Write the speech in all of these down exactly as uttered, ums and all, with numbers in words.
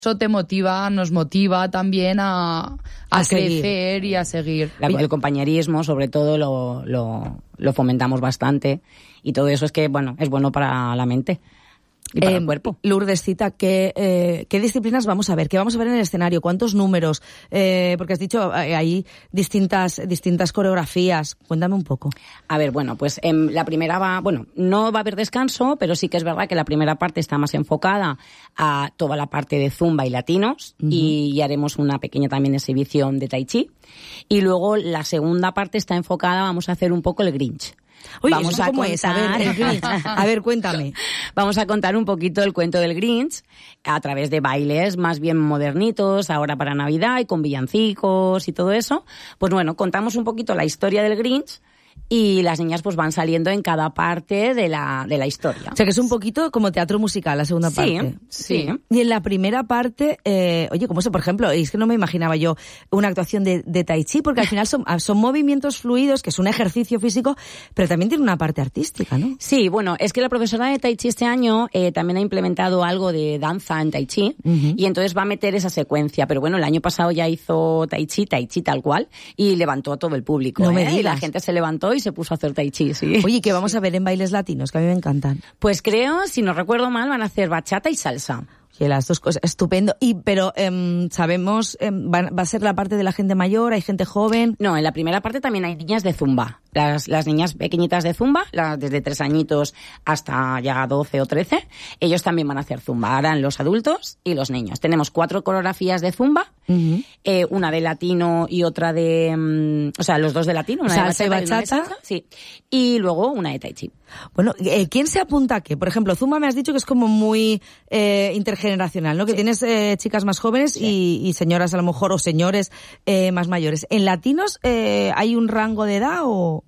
Eso te motiva, nos motiva también a, a, a crecer seguir. y a seguir. La, el compañerismo, sobre todo, lo, lo, lo fomentamos bastante y todo eso es que, bueno, es bueno para la mente. Y para eh, el cuerpo. Lourdescita, ¿qué, eh, ¿qué disciplinas vamos a ver? ¿Qué vamos a ver en el escenario? ¿Cuántos números? Eh, porque has dicho, eh, hay distintas distintas coreografías. Cuéntame un poco. A ver, bueno, pues eh, la primera va... Bueno, no va a haber descanso, pero sí que es verdad que la primera parte está más enfocada a toda la parte de zumba y latinos, uh-huh. y, y haremos una pequeña también exhibición de tai chi. Y luego la segunda parte está enfocada, vamos a hacer un poco el Grinch. Oye, vamos a cómo contar... es? A ver, el Grinch. A ver, cuéntame. Vamos a contar un poquito el cuento del Grinch a través de bailes más bien modernitos, ahora para Navidad y con villancicos y todo eso. Pues bueno, contamos un poquito la historia del Grinch y las niñas pues van saliendo en cada parte de la de la historia. O sea, que es un poquito como teatro musical, la segunda sí, parte. Sí, sí. Y en la primera parte, eh, oye, ¿cómo se, por ejemplo? Es que no me imaginaba yo una actuación de, de tai chi, porque al final son, son movimientos fluidos, que es un ejercicio físico, pero también tiene una parte artística, ¿no? Sí, bueno, es que la profesora de tai chi este año eh, también ha implementado algo de danza en tai chi, uh-huh. y entonces va a meter esa secuencia, pero bueno, el año pasado ya hizo tai chi, tai chi tal cual, y levantó a todo el público. No ¿eh? me digas. Y la gente se levantó y se puso a hacer tai chi, sí. Oye, ¿qué vamos a ver en bailes latinos? Que a mí me encantan. Pues creo, si no recuerdo mal, van a hacer bachata y salsa. Oye, las dos cosas, estupendo. Y, pero, eh, sabemos, eh, va, va a ser la parte de la gente mayor, hay gente joven. No, en la primera parte también hay niñas de zumba. Las, las niñas pequeñitas de zumba, las desde tres añitos hasta ya doce o trece, ellos también van a hacer zumba. Harán los adultos y los niños. Tenemos cuatro coreografías de zumba, uh-huh. eh, una de latino y otra de, um, o sea, los dos de latino, una salsa de bachata y bachata. Y, una de salsa, sí. Y luego una de tai chi. Bueno, eh, ¿quién se apunta a qué? Por ejemplo, zumba me has dicho que es como muy eh, intergeneracional, ¿no? Que sí. Tienes eh, chicas más jóvenes, sí. y, y señoras a lo mejor, o señores eh, más mayores. ¿En latinos eh, hay un rango de edad o...?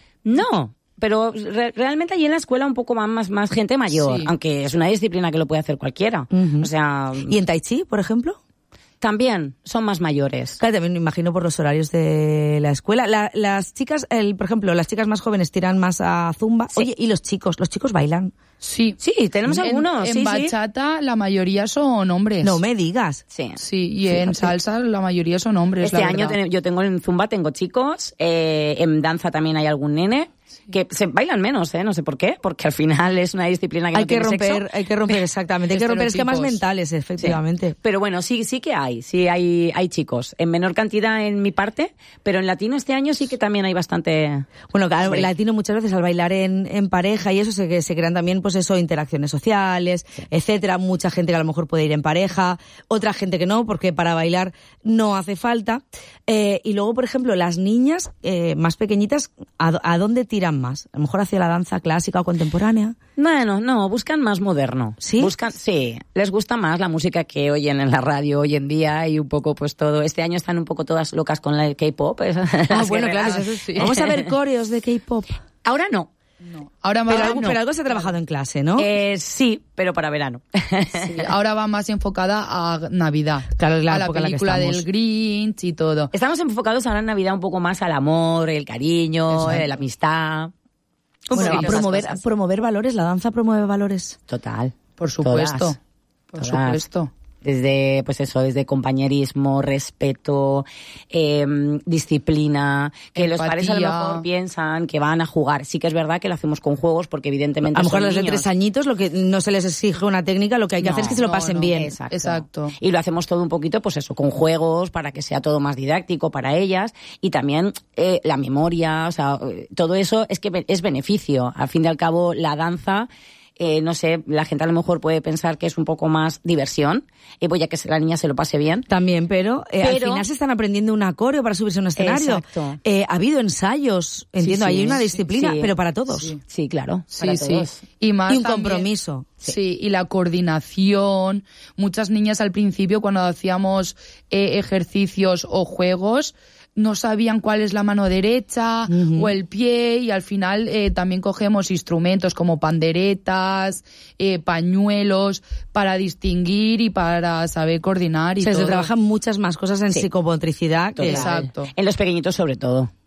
No, pero re- realmente allí en la escuela un poco más, más, más gente mayor, sí. aunque es una disciplina que lo puede hacer cualquiera. Uh-huh. O sea... ¿Y en tai chi, por ejemplo? También son más mayores. Claro, también me imagino por los horarios de la escuela. La, las chicas, el, por ejemplo, las chicas más jóvenes tiran más a zumba. Sí. Oye, ¿y los chicos? ¿Los chicos bailan? Sí. Sí, tenemos en, algunos. En sí, bachata sí. la mayoría son hombres. No me digas. Sí. Sí, y sí, en sí. salsa la mayoría son hombres. Este la año ten, yo tengo en zumba, tengo chicos, eh, en danza también hay algún nene. Que se bailan menos, ¿eh? No sé por qué, porque al final es una disciplina que hay no que tiene romper, sexo. Hay que romper, exactamente. Hay que romper esquemas mentales, efectivamente. Sí. Pero bueno, sí, sí que hay, sí hay, hay chicos. En menor cantidad en mi parte, pero en latino este año sí que también hay bastante... Bueno, claro, en latino muchas veces al bailar en, en pareja y eso se, se crean también, pues eso, interacciones sociales, sí. etcétera. Mucha gente que a lo mejor puede ir en pareja, otra gente que no, porque para bailar no hace falta. Eh, y luego, por ejemplo, las niñas eh, más pequeñitas, ¿a, ¿a dónde tiran más? A lo mejor hacia la danza clásica o contemporánea. Bueno, no, buscan más moderno. ¿Sí? Buscan, sí, les gusta más la música que oyen en la radio hoy en día y un poco pues todo. Este año están un poco todas locas con el K-pop. Ah, bueno, claro, eso sí. Vamos a ver coreos de K-pop. Ahora no. No. Ahora pero, va, algo, no. pero algo se ha trabajado en clase, ¿no? Eh, sí, pero para verano. Sí, ahora va más enfocada a Navidad. Claro, la a la película la del Grinch y todo. Estamos enfocados ahora en Navidad un poco más al amor, el cariño, eh, la amistad. Bueno, a promover, a promover valores, la danza promueve valores. Total. Por supuesto. Todas. Por Todas. supuesto. Desde, pues eso, desde compañerismo, respeto, eh, disciplina, que empatía. Los padres a lo mejor piensan que van a jugar. Sí que es verdad que lo hacemos con juegos porque evidentemente a lo mejor son los de niños. tres añitos lo que no se les exige una técnica, lo que hay que no, hacer es que se lo no, pasen no, bien. Exacto. Exacto. Y lo hacemos todo un poquito, pues eso, con juegos para que sea todo más didáctico para ellas y también eh, la memoria, o sea, todo eso es que es beneficio. Al fin y al cabo, la danza... Eh, no sé, la gente a lo mejor puede pensar que es un poco más diversión, y pues ya que la niña se lo pase bien. También, pero, eh, pero... al final se están aprendiendo un coreo para subirse a un escenario. Exacto. Eh, ha habido ensayos, entiendo, sí, sí, hay una disciplina, sí, pero para todos. Sí, sí claro. Sí, para sí. todos. Y, más y un también, compromiso. Sí. sí, y la coordinación. Muchas niñas al principio, cuando hacíamos eh, ejercicios o juegos, no sabían cuál es la mano derecha uh-huh. o el pie, y al final eh, también cogemos instrumentos como panderetas, eh, pañuelos, para distinguir y para saber coordinar y o sea, todo. Se trabajan muchas más cosas en sí. psicomotricidad. Que... Exacto. En los pequeñitos sobre todo.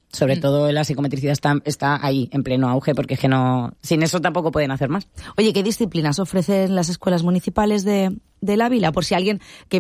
Sobre Mm. todo la psicometricidad está, está ahí, en pleno auge, porque es que no, sin eso tampoco pueden hacer más. Oye, ¿qué disciplinas ofrecen las escuelas municipales de, del Ávila? Por si alguien que